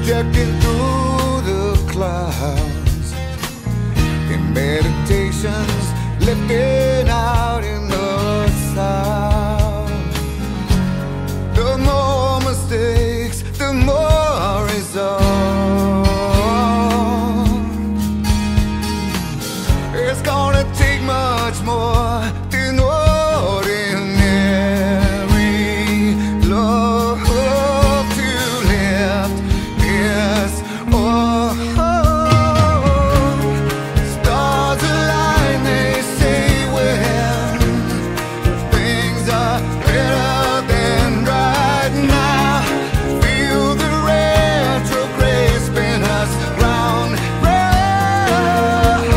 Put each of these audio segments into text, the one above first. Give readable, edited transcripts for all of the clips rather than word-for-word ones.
projecting through the clouds. In meditations, lifting out in the sound. The more mistakes, the more result. It's gonna take much more than ordinary love to lift this world. Stars align, they say, when things are better than right now. Feel the retrograde spin us round, round.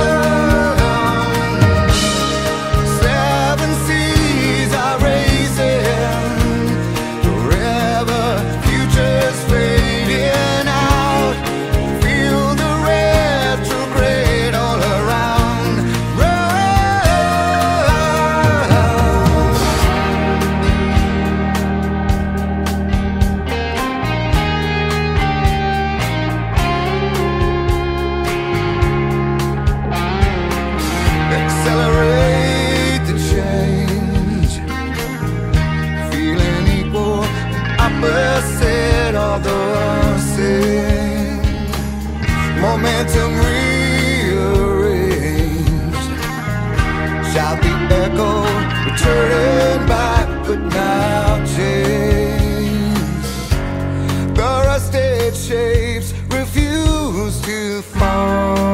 Seven seas are racing forever, futures fading out. Feel the retrograde all around, round. Accelerate the change, feeling equal, opposite of the same. Momentum rearranged, shout the echo, returning back, but now changed. The rusted shapes refuse to fall.